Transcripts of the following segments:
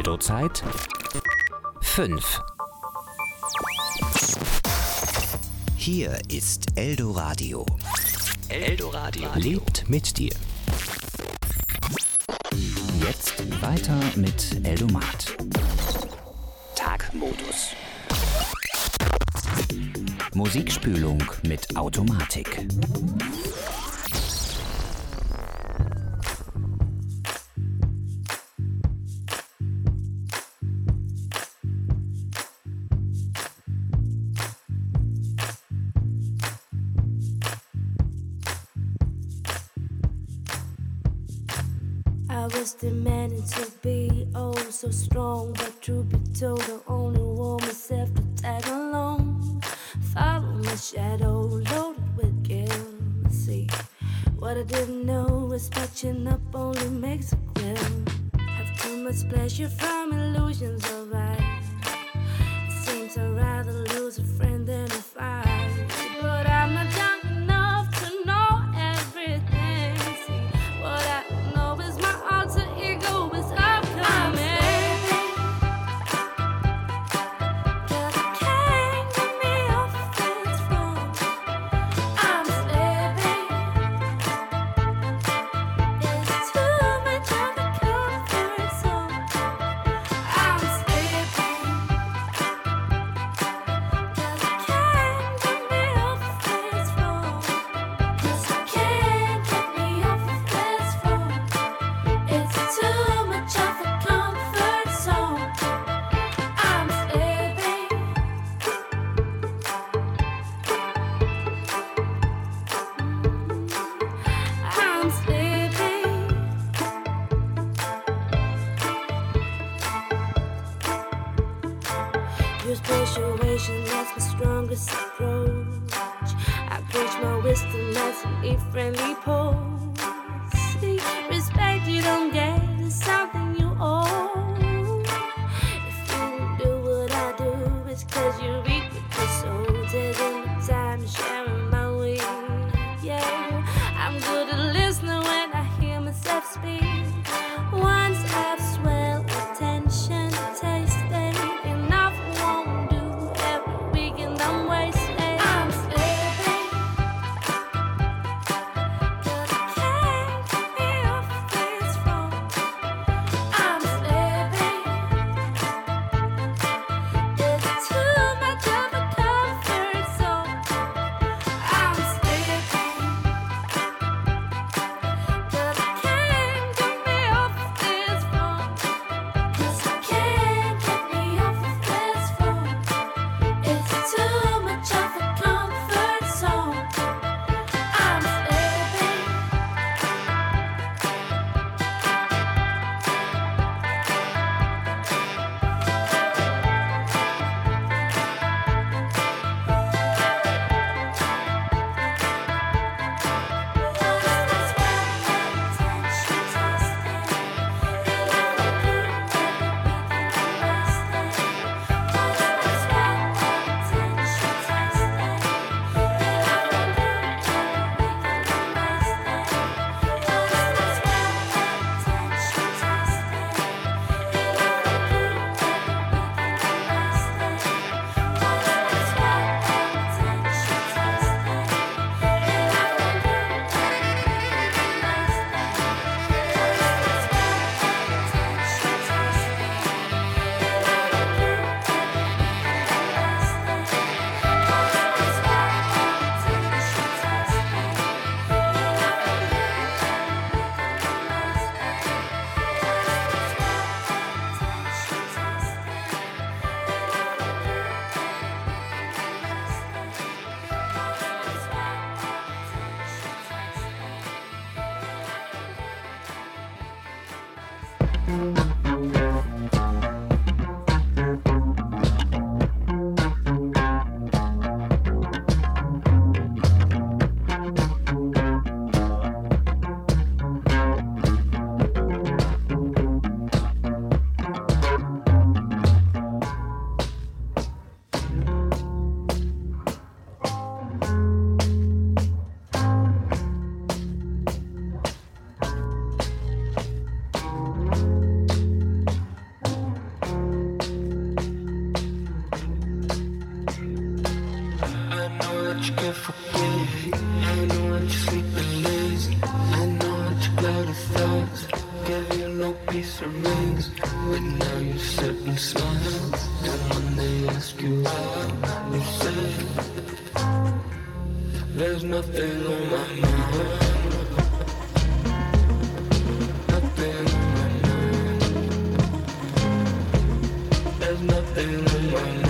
Eldo-Zeit 5. Hier ist Eldoradio. Eldoradio lebt mit dir. Jetzt weiter mit Eldomat. Tagmodus. Musikspülung mit Automatik. I was demanding to be oh so strong, but truth be told, I only want myself to tag along. Follow my shadow, loaded with guilt. See, what I didn't know was patching up only makes it clear. Have too much pleasure from illusions of life. It seems I'd rather lose a friend than a fight. But I'm not young enough to know everything. See, what I know is my alter ego is upcoming. Cause I can't get me off this road. I'm slipping. It's too much of a comfort zone. I'm slipping. Cause I can't get me off this road. Cause I can't get me off this road. It's too much of a comfort zone. I'm slipping. I'm slipping. Use persuasion, that's my strongest approach. I preach my wisdom, that's an eat-friendly pose. See, respect you don't get is something you owe. If you don't do what I do, it's cause you're weak with your soul. Taking the time, sharing my way. Yeah, I'm good at listening when I hear myself speak. Once I've swelled attention, tasted enough won't do. Every weekend I'm wasted. I'm slipping. Cause I can't get me off this road. I'm slipping. It's too much of a comfort zone. I'm slipping. Cause I can't get me off this road. Cause I can't get me off this road. It's too much of a comfort zone. I'm slipping. can't forget. I know that you're sleeping lazy. I know that you're cloud of thoughts. Gave you no peace of rings, but now you sit and smile. And when they ask you out, you say there's nothing on my mind. Nothing on my mind. There's nothing on my mind.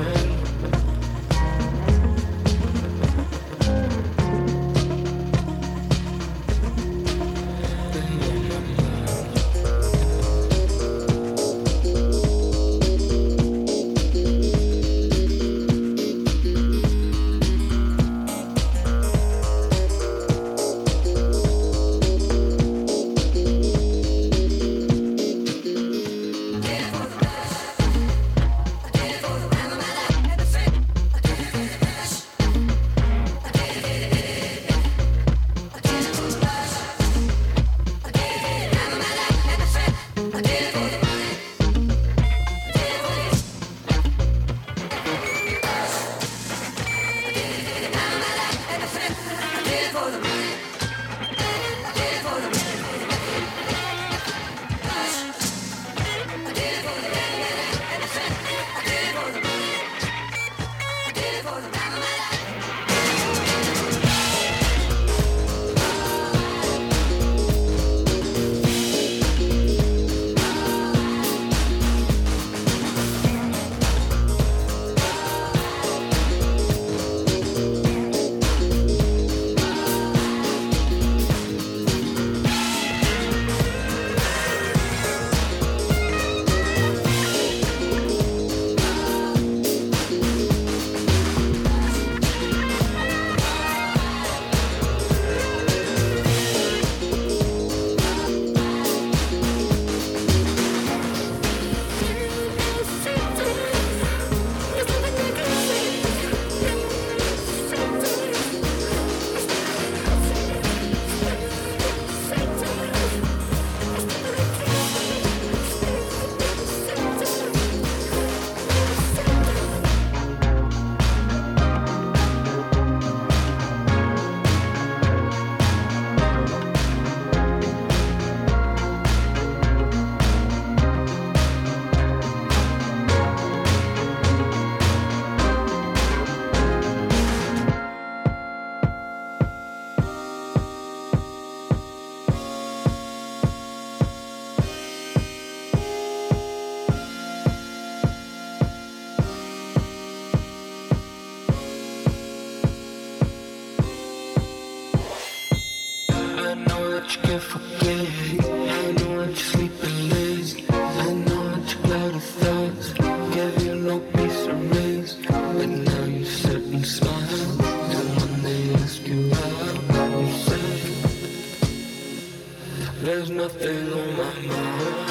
There's nothing on my mind.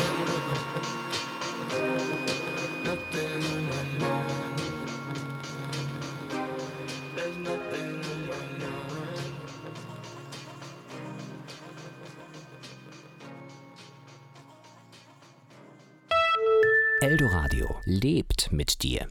Nothing on my mind. There's nothing on my mind. Eldoradio lebt mit dir.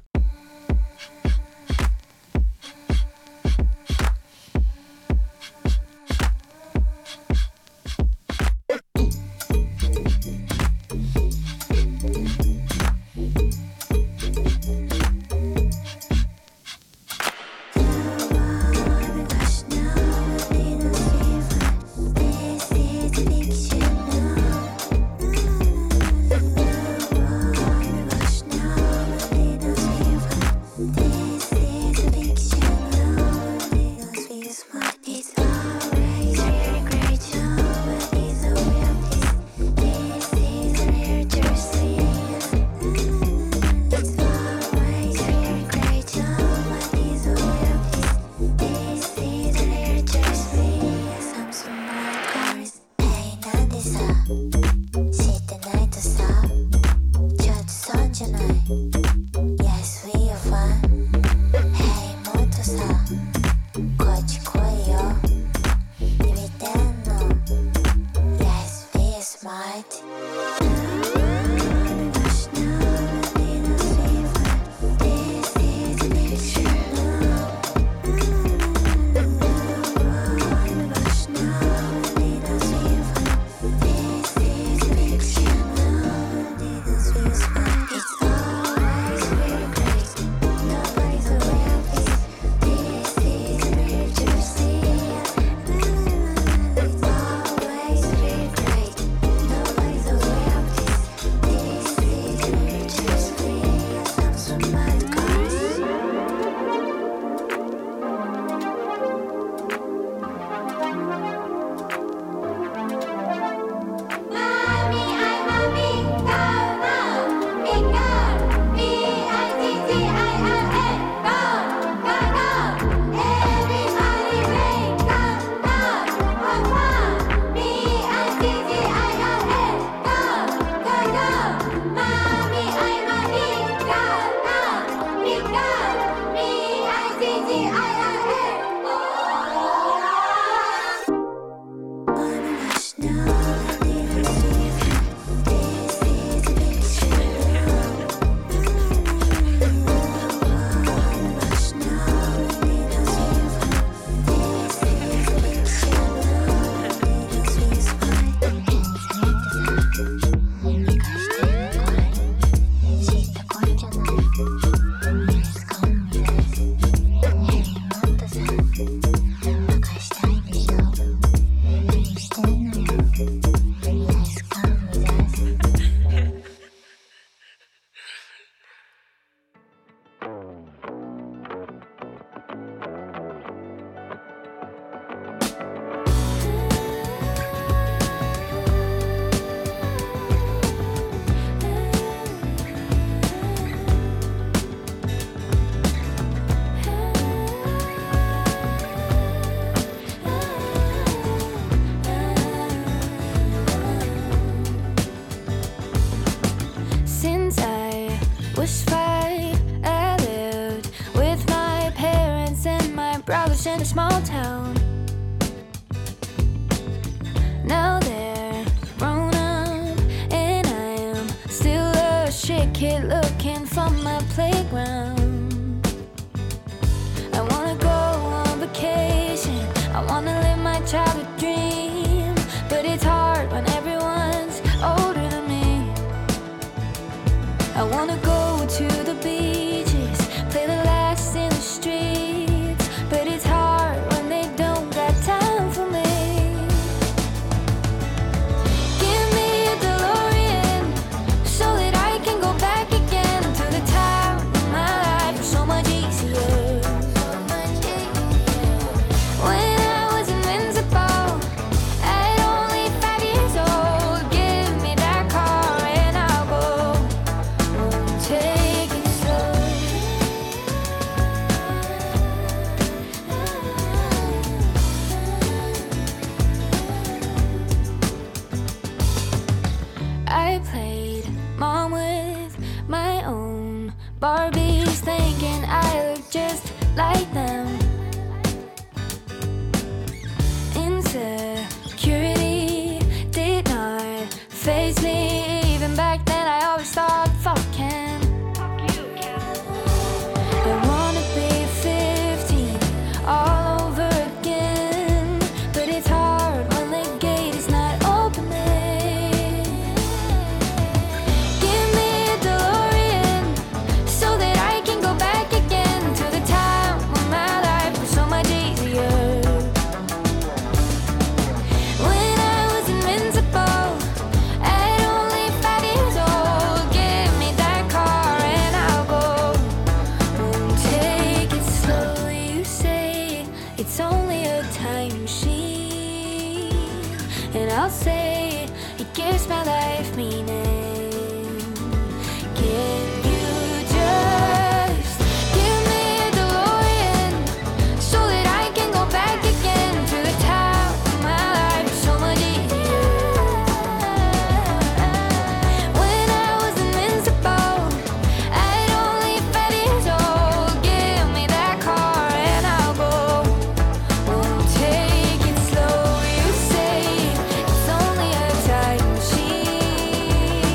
small town. Now they're grown up, and I am still a shit kid looking for my playground. I wanna go on vacation, I wanna live my childhood dream, but it's hard when everyone's older than me. I wanna go to the beaches, play the last in the streets, but it's hard when they don't got time for me. Give me a DeLorean so that I can go back again to the time when my life was so much easier. When I was invincible at only 5 years old, give me that car and I'll go. Won't take it slow. I played mom with my own Barbies, thinking I look just like them. Insecurity did not faze me. Even back then I always thought, fuck Ken. I wanna be 15 all over again, but it's hard when the gate is not opening. Give me a DeLorean so that I can go back again to the time when my life was so much easier. When I was invincible at only 5 years old, give me that car and I'll go. Won't take it slow. You say it's only a time machine, and I'll say it gives my life meaning. Can you just give me a DeLorean so that I can go back again to the time when my life was so much easier? When I was invincible at only 5 years old, give me that car and I'll go. Won't take it slow. You say it's only a time machine,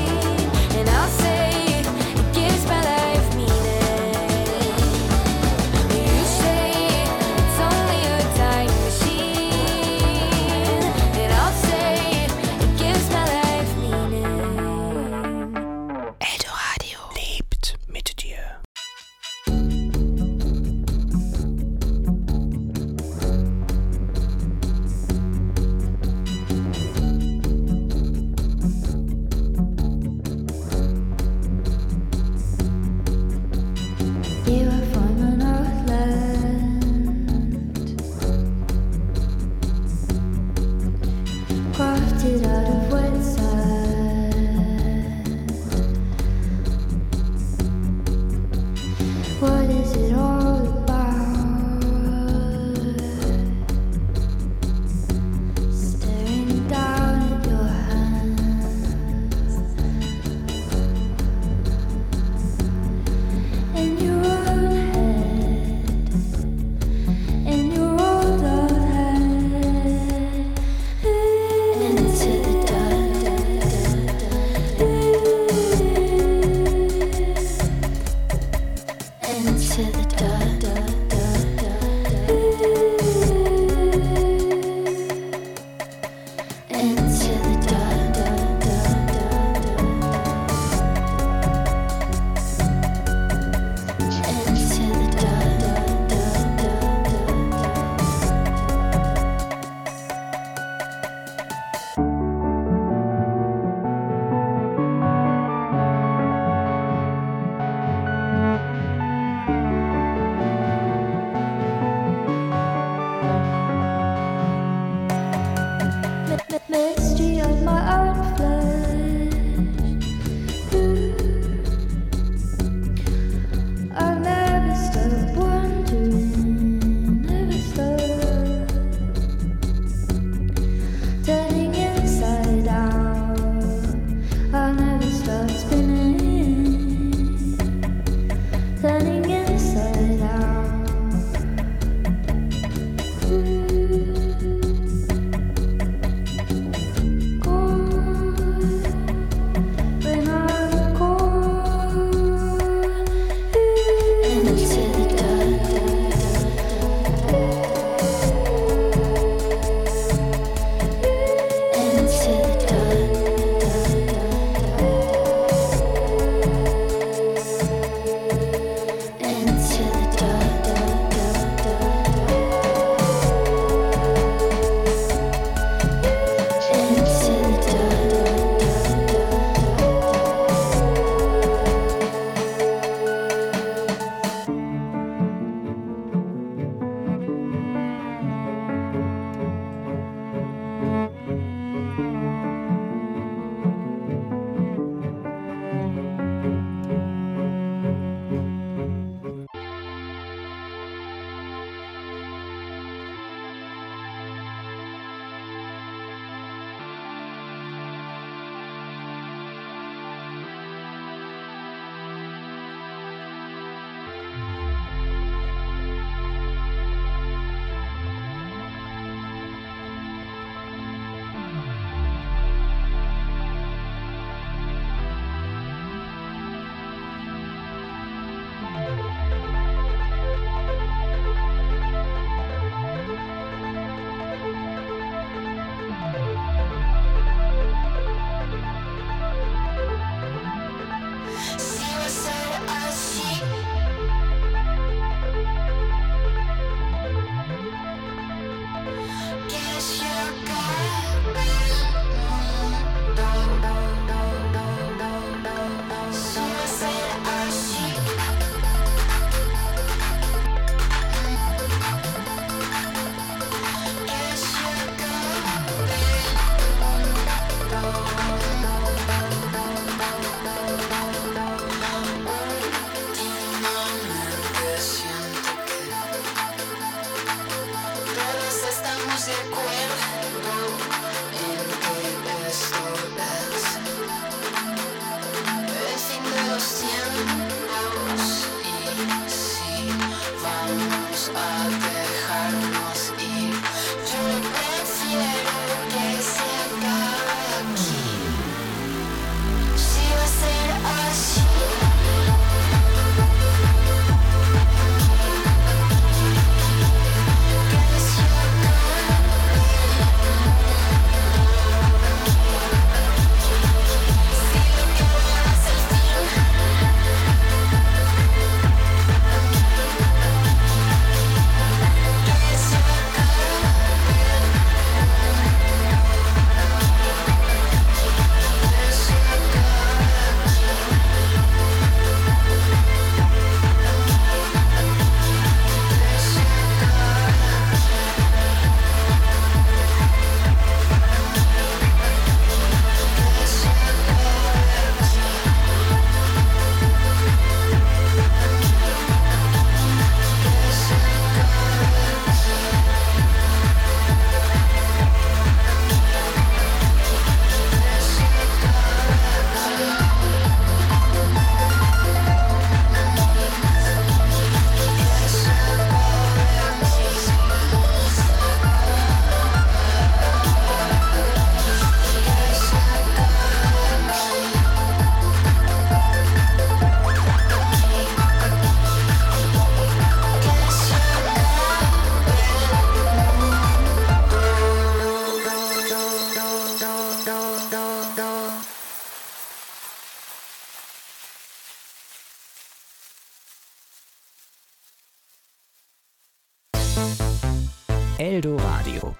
Eldoradio.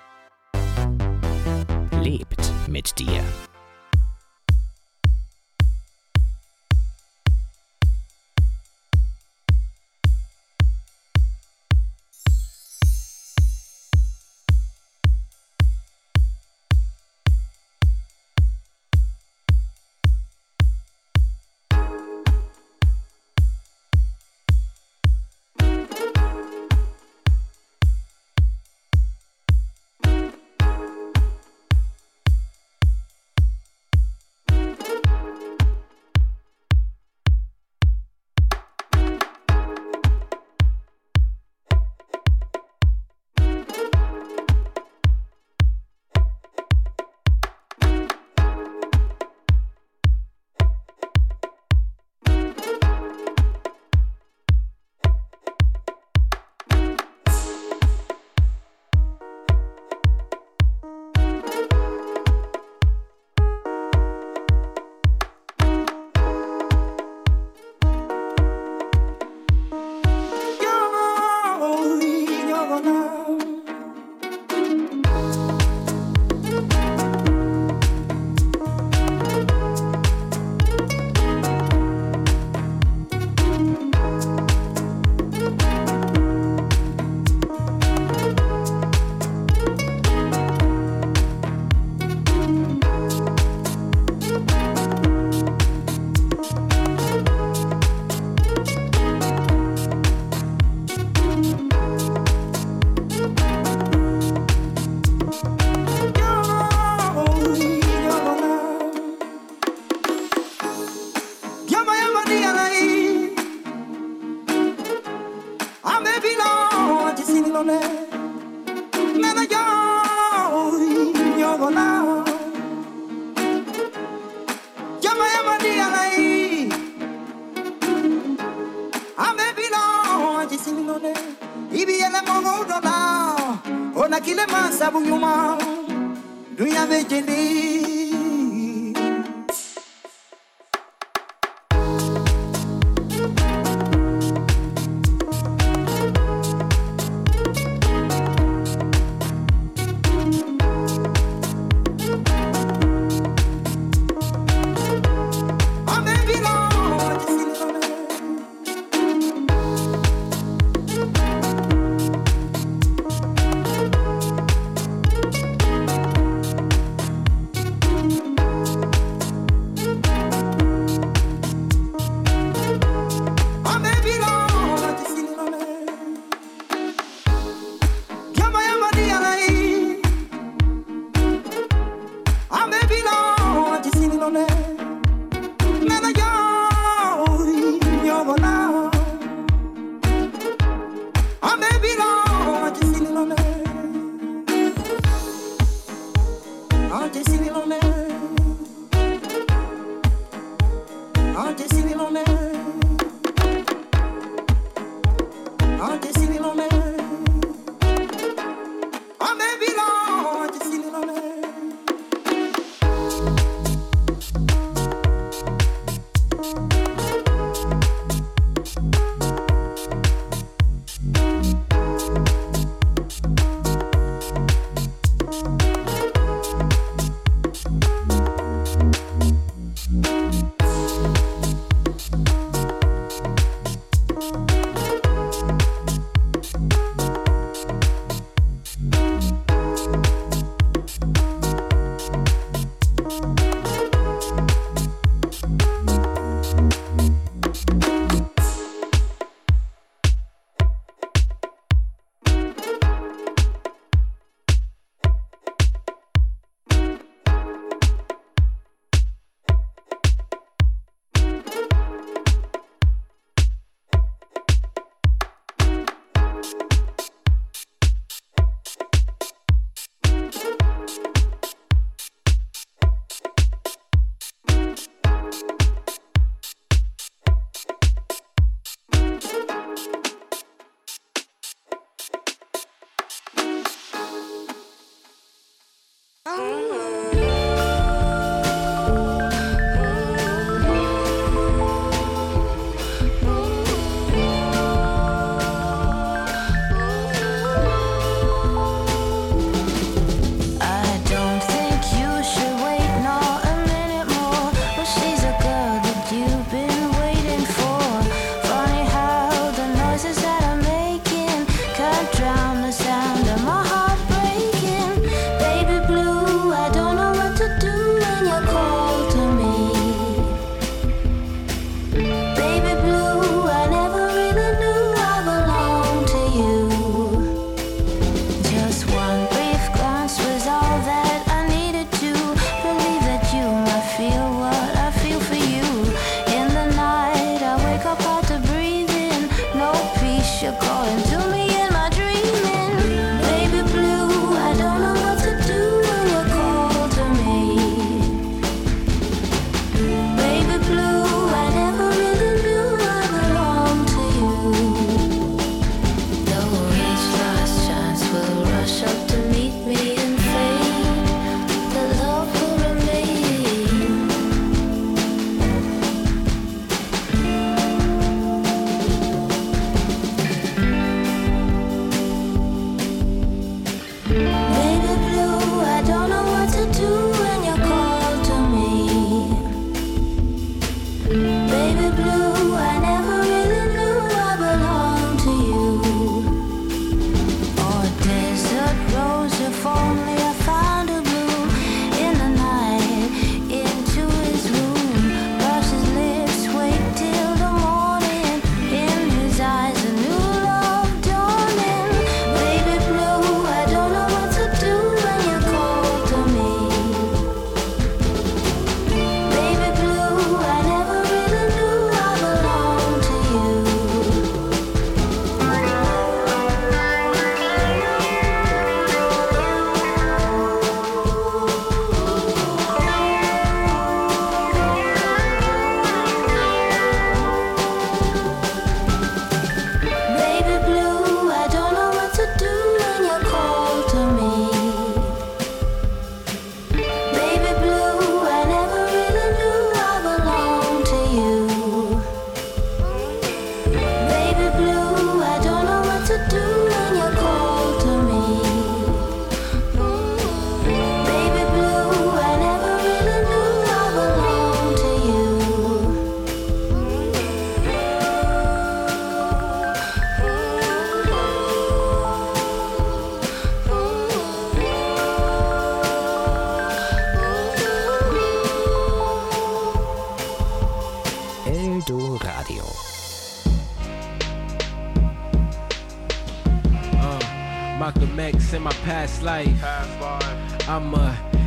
Lebt mit dir. Malcolm X in my past life. I'm a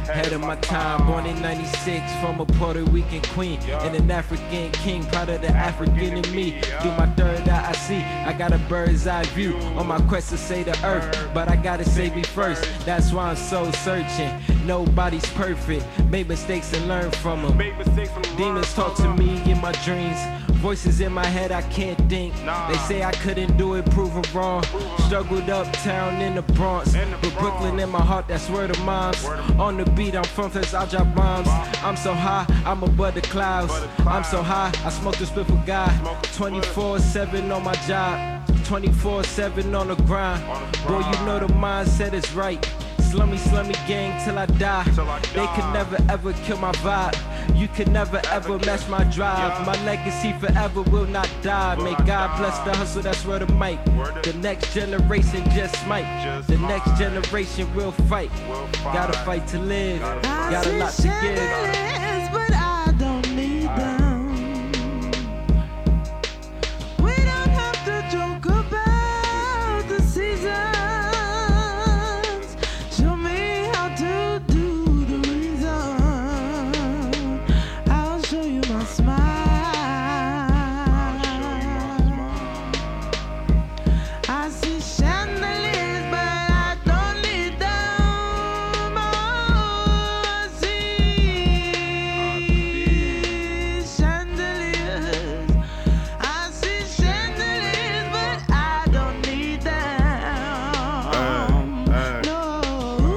Head of my time, born in 96 from a Puerto Rican queen and an African king, proud of the African in me. Through my third eye I see, I got a bird's eye view on my quest to save the earth, but I gotta save me first. That's why I'm so searching. Nobody's perfect, made mistakes and learn from them. Demons talk to me in my dreams, voices in my head I can't think. They say I couldn't do it, proven wrong. Struggled uptown in the Bronx, with Brooklyn in my heart, that's where the moms. On the beat I'm from, first I drop bombs. I'm so high, I'm above the clouds. I'm so high, I smoke the split for God. 24/7 on my job, 24/7 on the grind. Boy, you know the mindset is right. Slummy gang till I die. They could never ever kill my vibe. You could never ever match my drive. My legacy forever will not die. May God bless the hustle, that's where the mic. The next generation just might. The next generation will fight. Gotta fight to live. Got a lot to give. But I don't need them. We don't have to joke about the seasons. Show me how to do the reason. I'll show you my smile. I see chandeliers, but I don't need them. Oh, I see chandeliers. I see chandeliers, but I don't need them. No.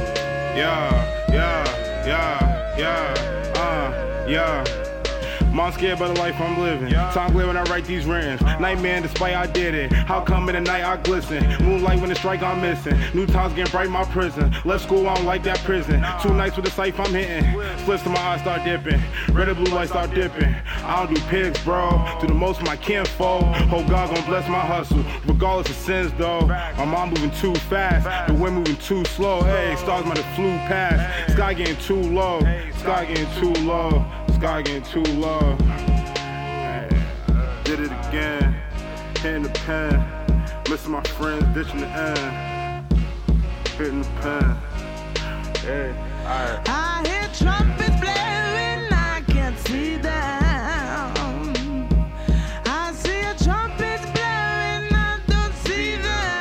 Yeah. Mom scared by the life I'm living. Time clear when I write these rhymes. Nightmare despite I did it. How come in the night I glisten? Moonlight when the strike I'm missing. New times getting bright in my prison. Left school I don't like that prison. 2 nights with the safe I'm hitting. Splits to my eyes start dipping. Red and blue lights start dipping. I don't do pigs, bro. Do the most for my kinfolk. Hope God gon' bless my hustle. Regardless of sins though. My mom moving too fast. The wind moving too slow. Hey, stars might have flew past. Sky getting too low. Sky getting too low. Sky getting too low. Did it again. Hitting the pen. Missing my friends, ditching the end. Hitting the pen. Hey, alright. I hear trumpets blaring, I can't see them. I see a trumpets blaring, I don't see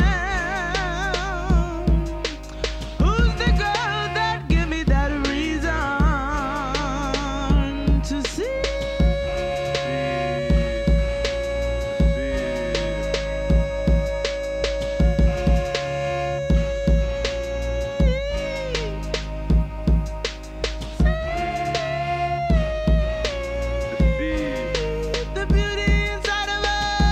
them. Who's the girl that give me that reason to see? The beauty inside of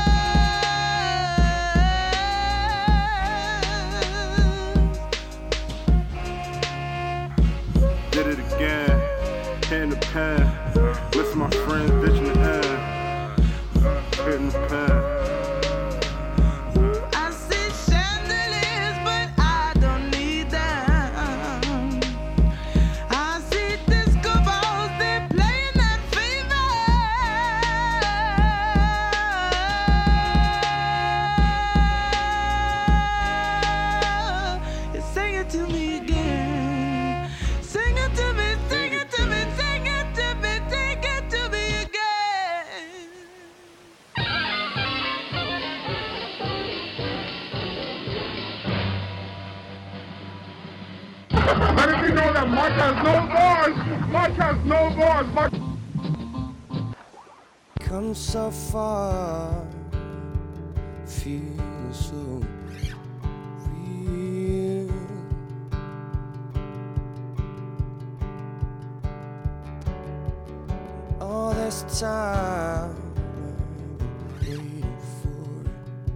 us. Did it again. Hitting the pen. Listen my friends, ditching the end. Hitting the pen. I see chandeliers, but I don't need them. I see disco balls, they're playing that fever. You sing it to me again. Sing it to me, sing it to me, sing it to me, sing it to me again. Let it be known that Mike has no bars. Mike has no bars. Mike. Come so far, feel so real. All this time I've been waiting for it.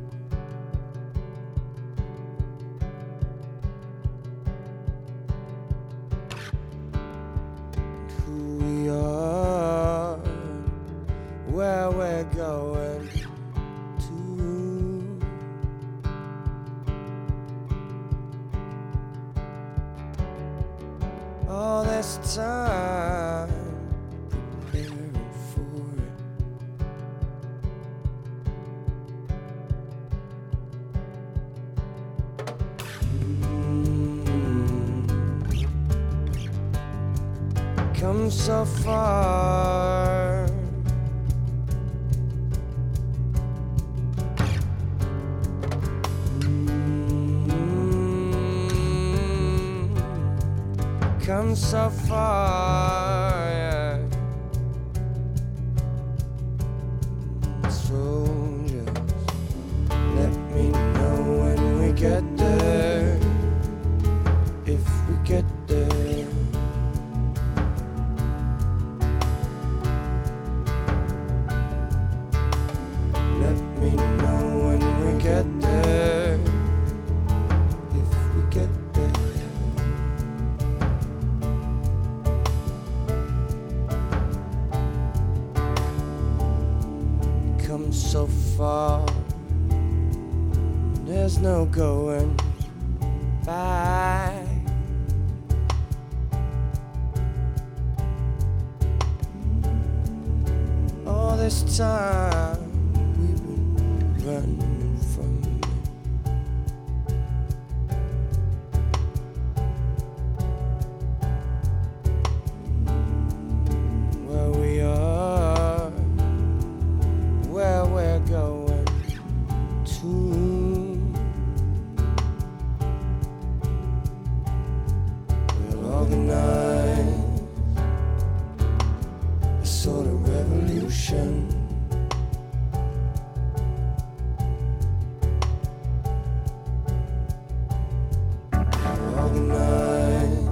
Who we are, where we're going to. All this time preparing for it. come so far. Come so far, yeah. So just let me know when we get there, if we get there. Let me know when we get there, if we get there. Come so far, there's no going back. All this time we've been running from it. Where we are, where we're going to. We'll organize a sort of revolution. We'll organize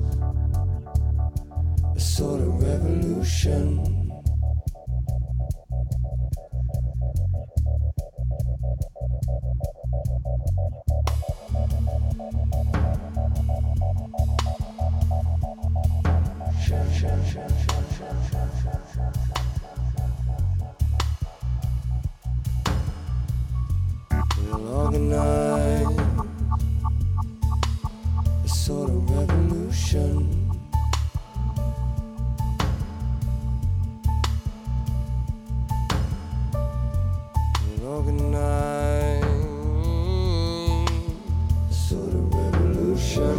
a sort of revolution. We'll organize a sort of revolution. We'll organize a sort of revolution.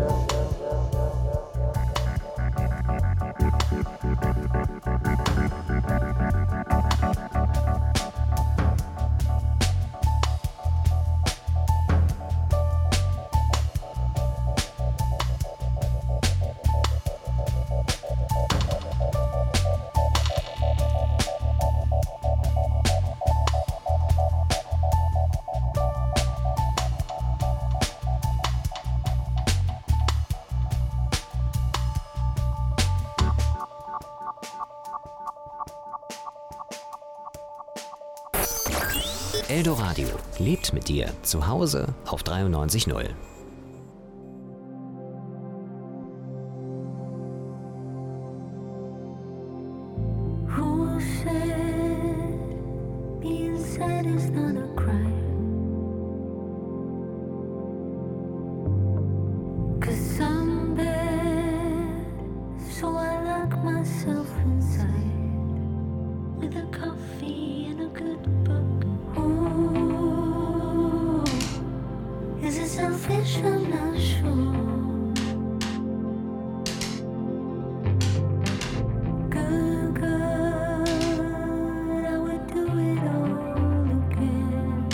Eldoradio lebt mit dir zu Hause auf 93.0. Who said being sad is not a crime? 'Cause I'm bad, so I lock myself inside with a coffee and a good book. Ooh, is it selfish? I'm not sure. Good, I would do it all again.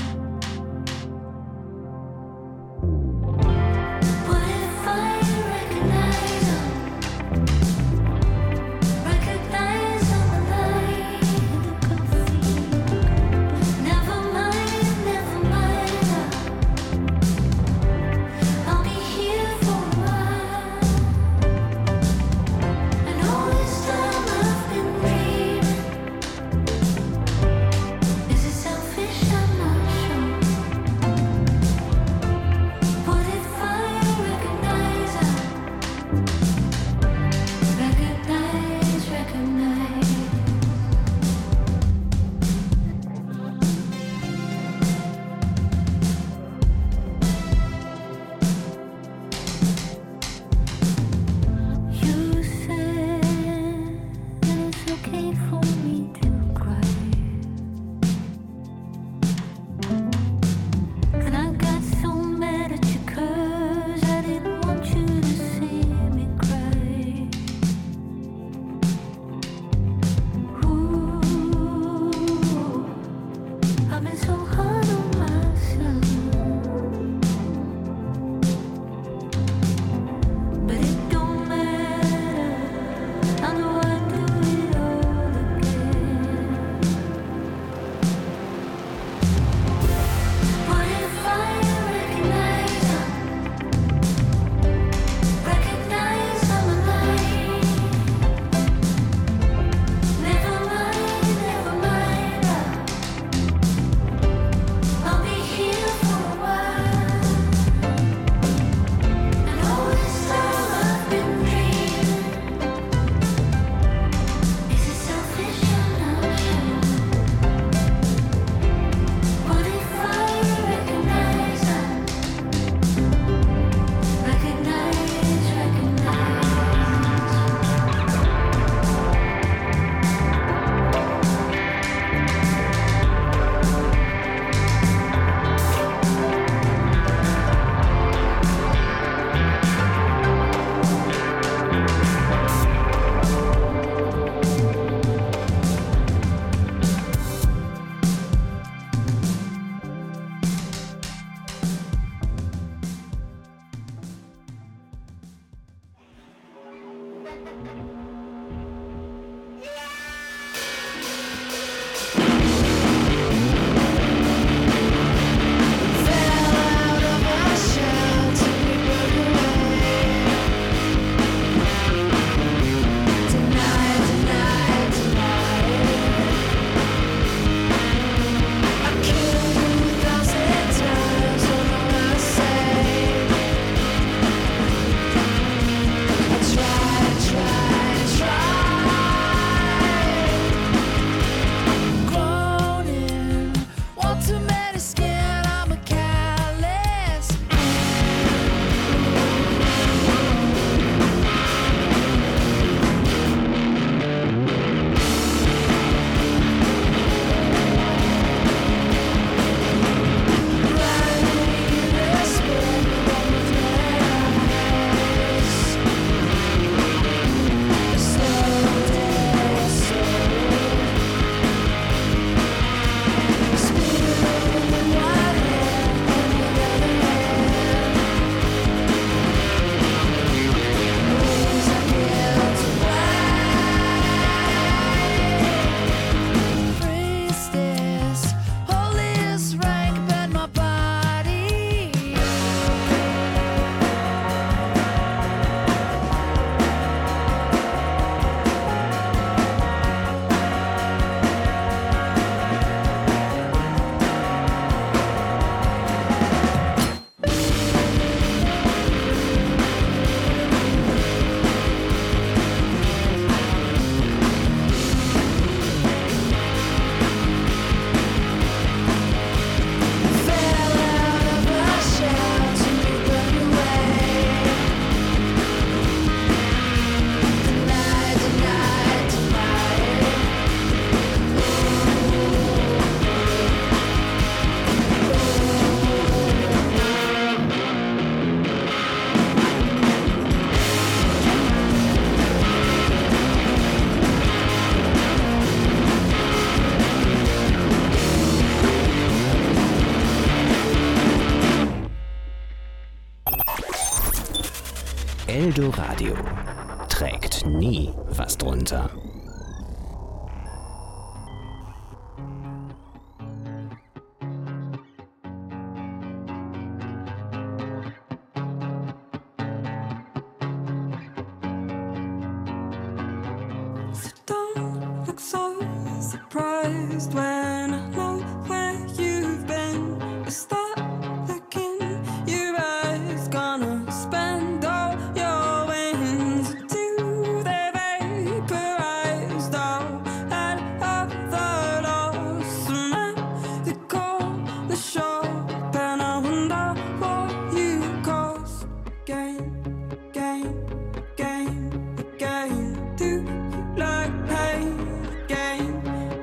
Eldoradio trägt nie was drunter. Surprised when I know where you've been. I start looking, your eyes gonna spend all your wins. Do they vaporize all out of the loss? And at the corner shop, and I wonder what you cost. Game, game, game, game. Do you like pain? Game.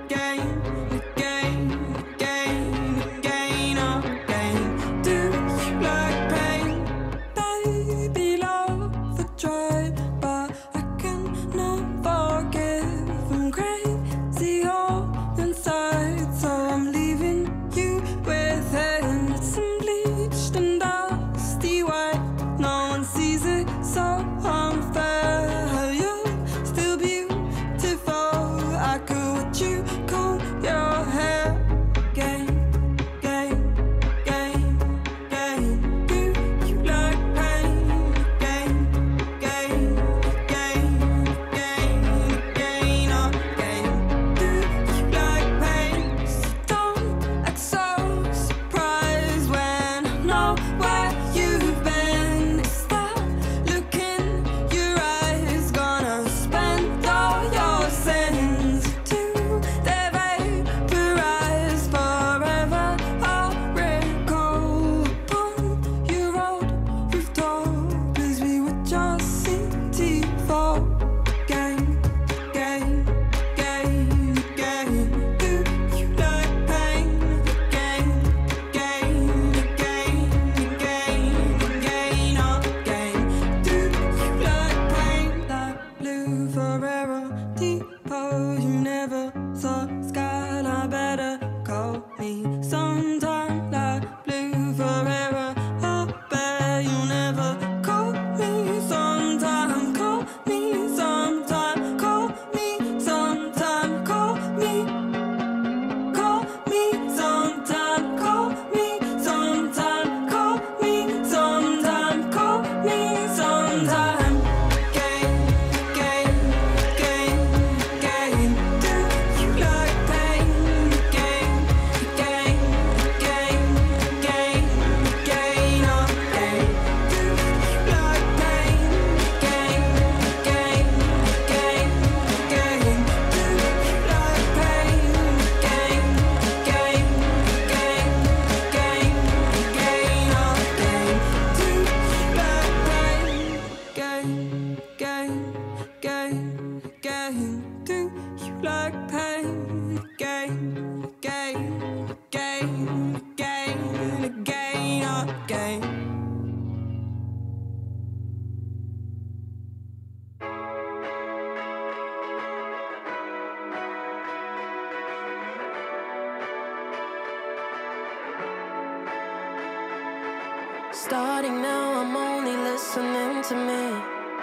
Starting now, I'm only listening to me.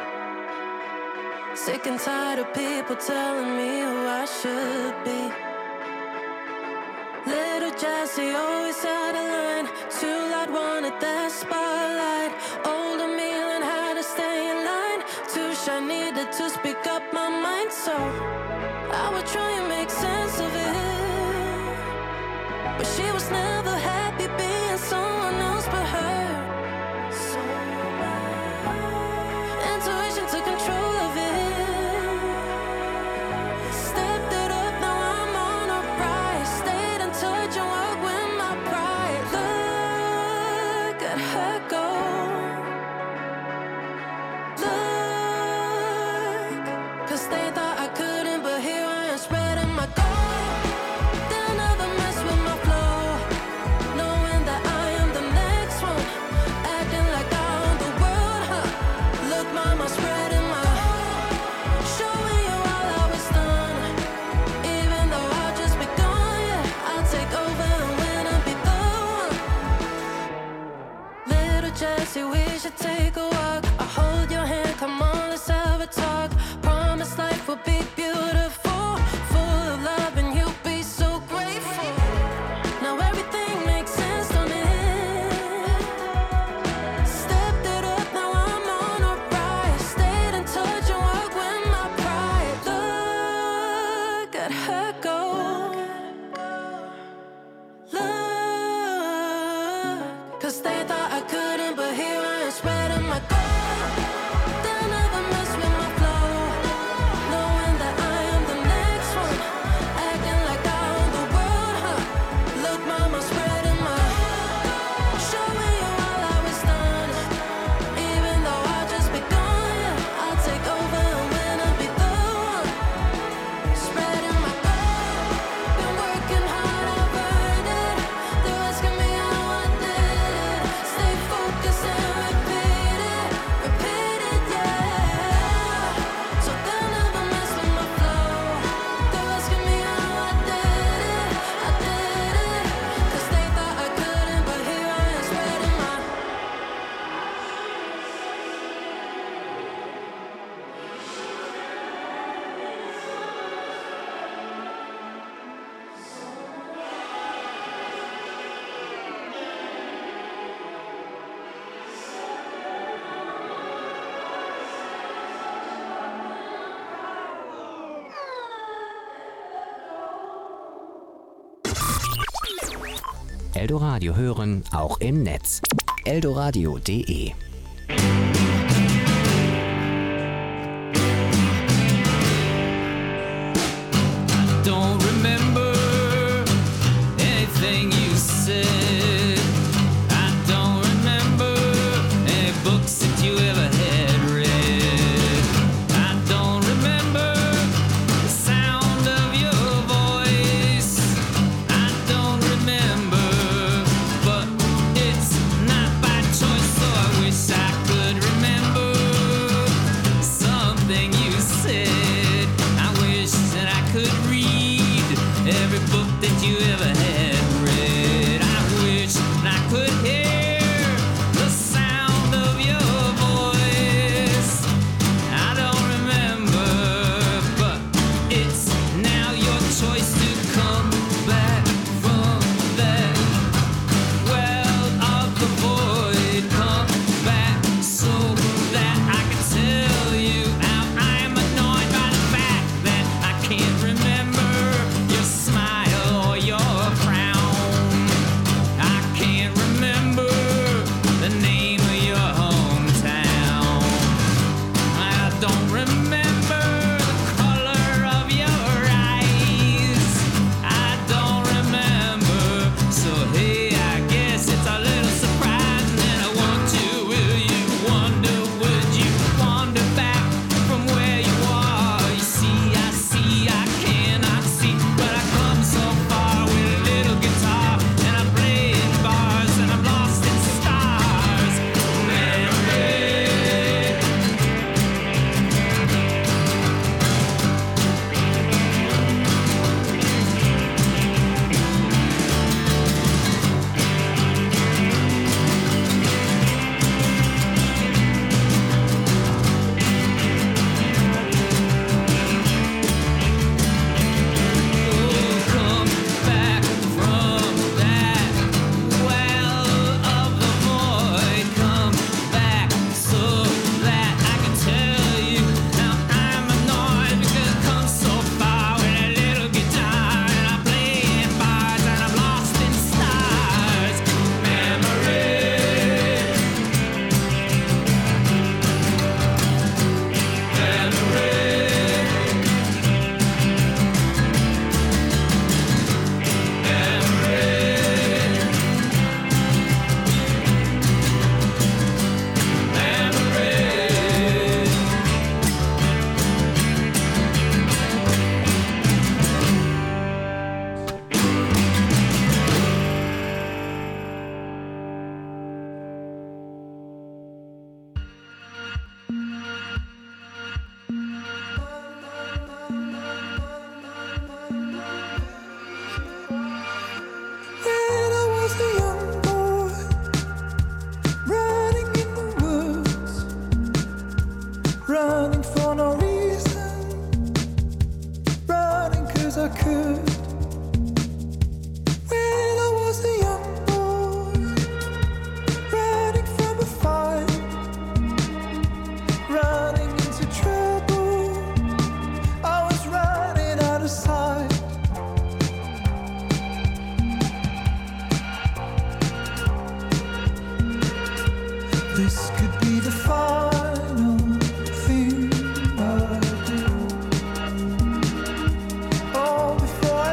Sick and tired of people telling me who I should be. Little Jessie always had a line. Too loud, wanted that spotlight. Older me learned how to stay in line. Too shy, needed to speak up my mind. So I would try and make sense of it, but she was never happy being someone else but her. Intuition took control of it. Stepped it up, now I'm on a rise. Stayed in touch and worked with my pride. Look at her go. Look, 'cause they thought I couldn't, but here I am spreading my gold. They'll never mess with my flow, knowing that I am the next one, acting like I own the world, huh? Look, mama, spreading my showing you all I was done. Even though I've just begun, yeah, I'll take over and win and be the one. Little Jessie, we should take a walk. I'll hold your hand Eldoradio hören, auch im Netz. eldoradio.de Don't remember anything you said. I don't remember any books that you ever had read. I don't remember the sound of your voice. I don't remember, but it's not by choice, so I wish I could remember something you said. I wish that I could read every book that you ever had read. I wish that I could hear the sound of your voice. I don't remember, but it's now your choice to come back from that well of the void. Come back so that I can tell you how I'm annoyed by the fact that I can't remember your smile or your frown. I can't remember the name of your hometown. I don't remember the color of your eyes. I don't remember. So hey, I guess it's a little surprising that I want to. Will you wonder? Would you wander back from where you are? You see, I cannot see, but I come so far with a little guitar, and I play in bars, and I'm lost in stars. Memory. Come back from that well of the void. Come back so that I can tell you how I'm annoyed because I come so far with a little guitar, and I play in bars, and I'm lost in stars. Memory. When I was a young boy, running in the woods, running for no reason, running 'cause I could. When I was a young boy, running from a fight, running into trouble, I was running out of sight. This could be the final thing I do. Oh, before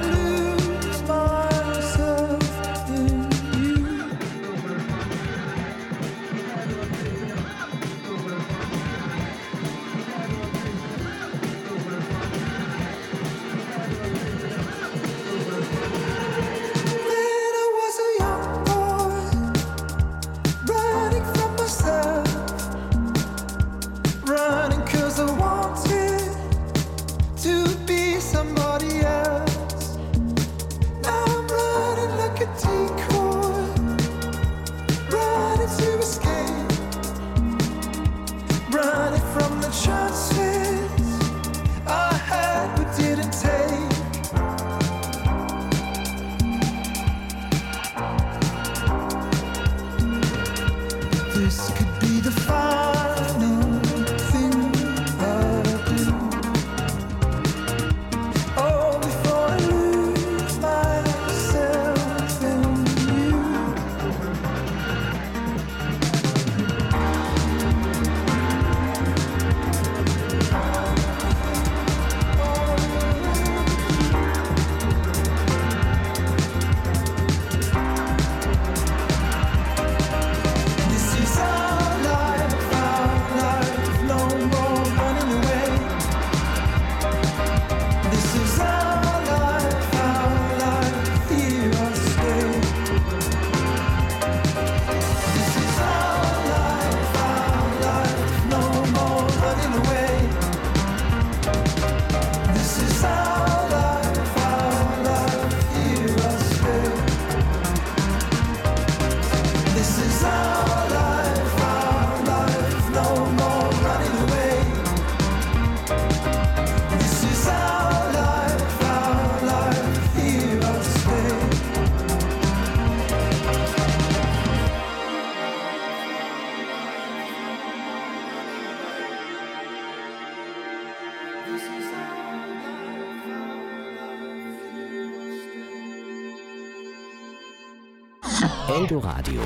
Eldoradio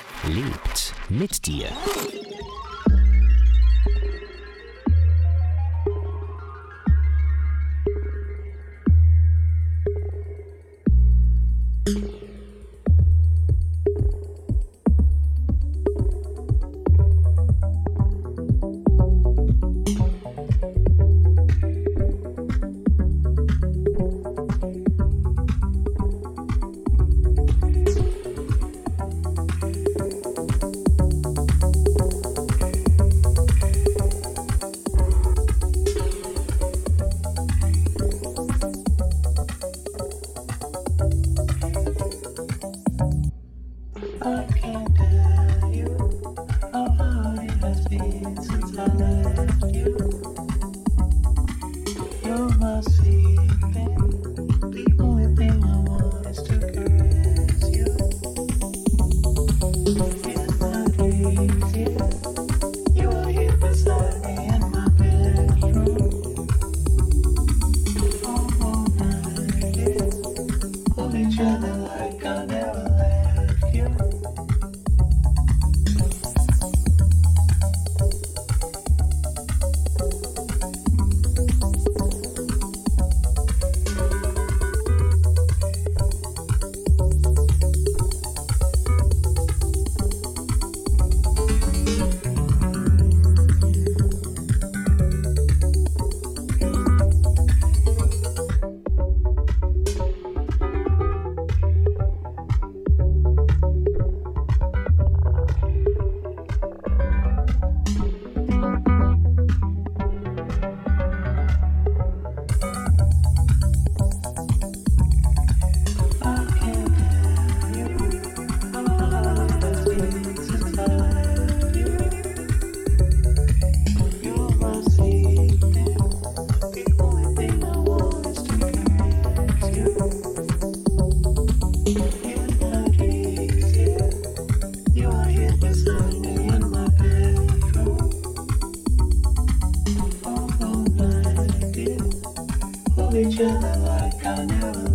lebt mit dir. Each other like I never